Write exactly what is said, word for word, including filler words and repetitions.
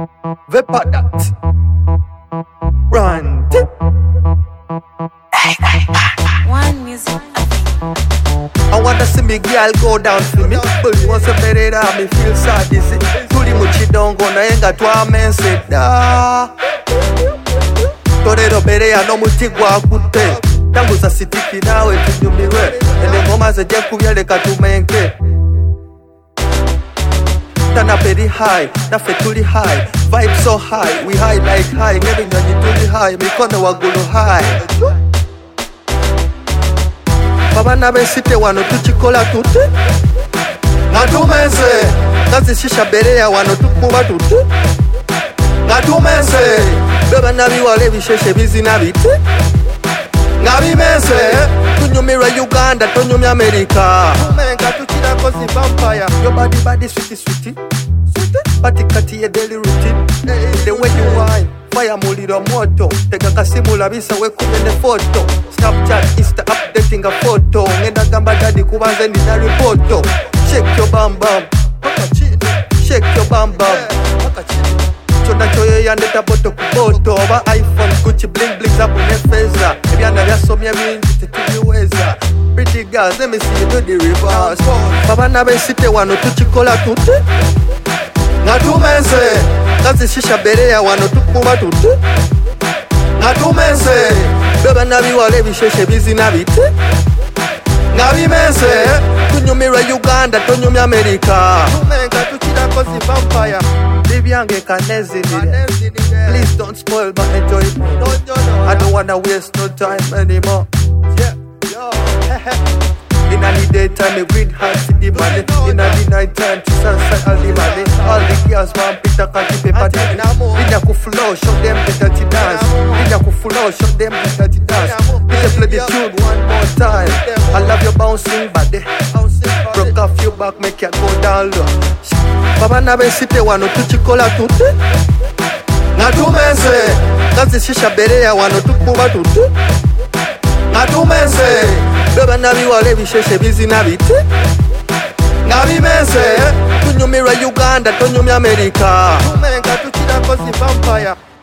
Vepa that. Run. One music. I wanna see me girl go down for me. But you want to bet it out, me feel sad, is it? Tuli muchidongo na yenga twamense da. Torero bere ya no mutigwa kute. Tangu za sitiki nawe tunyumiwe. Ende ngoma zeje kubyaleka tumenke. Tana very high, na fetuli high. Vibe so high, we high like high. Never nyonyi tuli high, mikono wagulu high. Babana besite wano tuchikola tute Ngatumense Kazishisha berea wano tukuba tute Ngatumense Babana biwale bisheshe bizina bite Ngabimense Tunyumira Uganda, tunyumi America Tumenga tuchida kozi vampire Your body body sweetie sweetie Sweetie Pati kati ye daily routine The way you wine Fire muliro moto Tega kasimu labisa we kumene photo Snapchat, Insta updating a photo Ngenda gamba daddy kubanze nina reporto Shake your bam bam Shake your bam bam Chona choye yandeta boto kuboto Oba iPhone, Gucci, bling bling zapu nefeza Ebyana byasomye bingi tetubiweza Pretty girls, let me see you do the reverse Babana besite wano tuchikola tute Ngatumense Kazishisha berea wano tukuba tute Ngatumense Babana biwale bisheshe bizina bite Ngabimense Tunyumira Uganda, tunyumi America Tumenga tuchida kozi vampire Baby yange kanezi nile Please don't spoil but enjoy it. I don't wanna waste no time anymore. Yeah, yo, inna the daytime, me read hard for the money. Inna the night time, to sunset all the money. All the girls want Peter Kati paper dance. Inna ku flow, show them the dirty dance. Inna ku flow, show them the dirty dance. Inna play the tune one more time. I love your bouncing body. Broke off your back, make you go down low. Babana besite wano tuchikola tute Ngatumense Kazishisha berea wano tukuba tute Ngatumense Babana biwale bisheshe bizina bite Ngabimense Tunyumira Uganda, tunyumi America Tumenga tuchida kozi vampire